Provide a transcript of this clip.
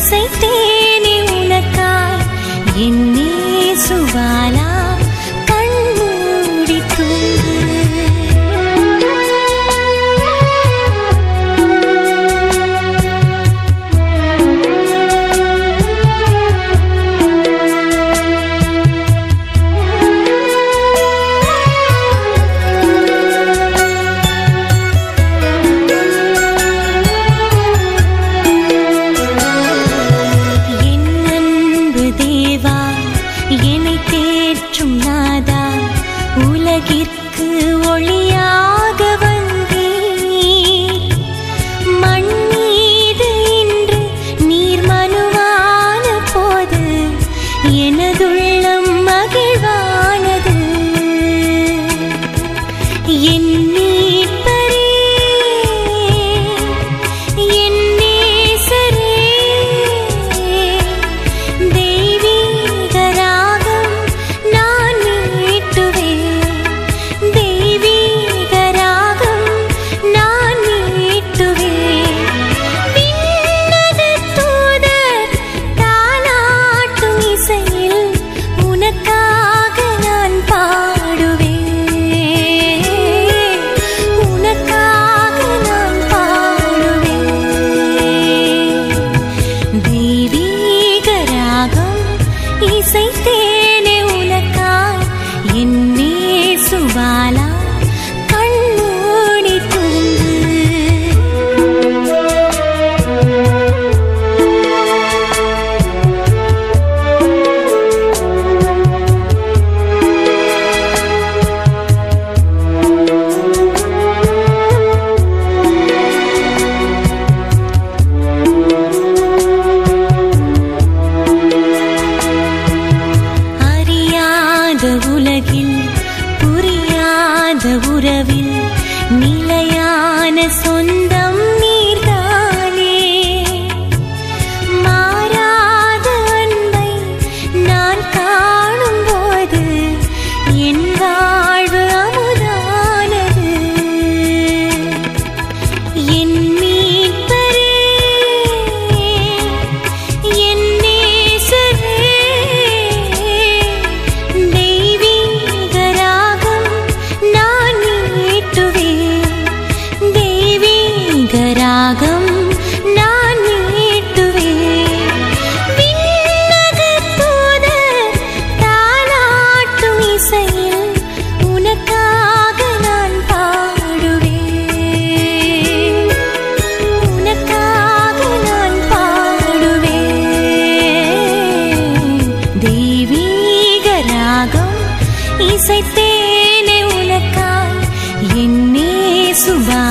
இசைத்தேனே உனக்காய் என்னே சுபாலா கண்மூடி தூங்கு. என்னை தேற்றும் நாதா உலகிற்கு ஒளியாக வந்தீர். மண் மீது இன்று நீர் மனுவான போது எனதுள்ளம் மகிழ்வானது. என் மீட்பரே, என் நேசரே, இசைத்தேனே உனக்காய் என்னே சுபாலா கண்மூடி தூங்கு. உலகில் புரியாத உறவில் நிலையான சொந்தம் நீர்தானே. மாறாத அன்பை நான் காணும் போது என் வாழ்வு அமுதானது. என் மீட்பரே, என் நேசரே, ராகம் நான் மீட்டுவேன். விண்ணகத் தூதர் தாலாட்டும் இசையில் உனக்காக நான் பாடுவேன். உனக்காக நான் பாடுவேன். தெய்வீக ராகம் இசைத்தேனே உனக்காய் என்னே சுபா